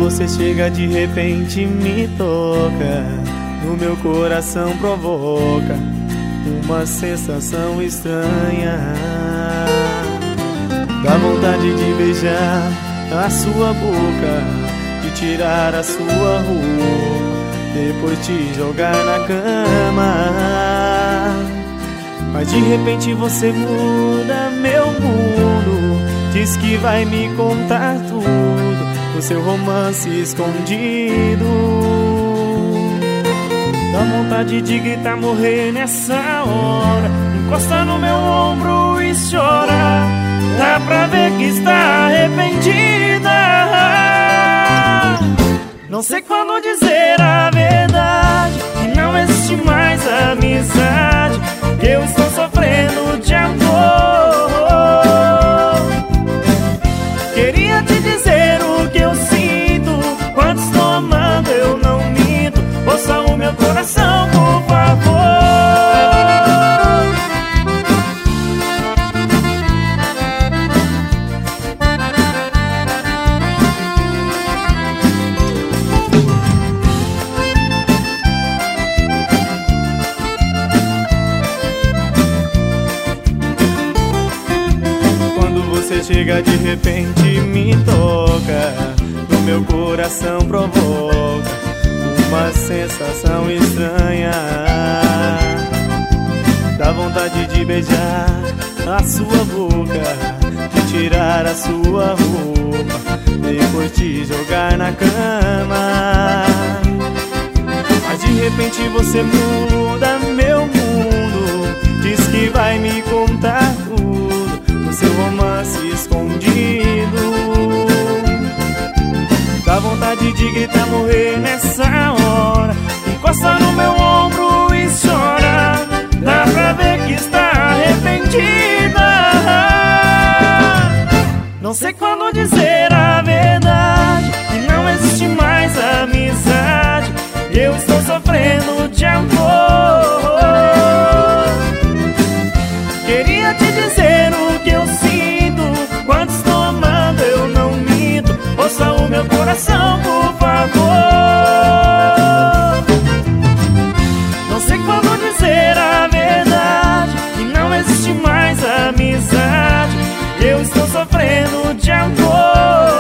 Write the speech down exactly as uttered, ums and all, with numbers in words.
você chega de repente me toca, no meu coração provoca uma sensação estranha. Dá vontade de beijar a sua boca, de tirar a sua roupa, depois te jogar na cama. Mas de repente você muda meu mundo, diz que vai me contar tudo, o seu romance escondido. Dá vontade de gritar, morrer nessa hora, encosta no meu ombro e chorar. Dá pra ver que está arrependida. Não sei quando dizer a verdade, que não existe mais amizade, que eu estou sofrendo de amor. Queria te dizer o que eu sinto, quando estou amando eu não minto. Ouça o meu coração, por favor. Você chega de repente me toca, no meu coração provoca uma sensação estranha. Dá vontade de beijar a sua boca, de tirar a sua roupa, depois te jogar na cama. Mas de repente você muda meu mundo, diz que vai me contar tudo, o seu romance escondido. Dá vontade de gritar, morrer nessa hora, encosta no meu ombro e chora. Dá pra ver que está arrependida. Não sei quando dizer a verdade, que não existe mais amizade, eu estou sofrendo de amor. Queria te dizer o que eu sinto, quando estou amando eu não minto. Ouça o meu coração, por favor. Não sei quando dizer a verdade, que não existe mais amizade, eu estou sofrendo de amor.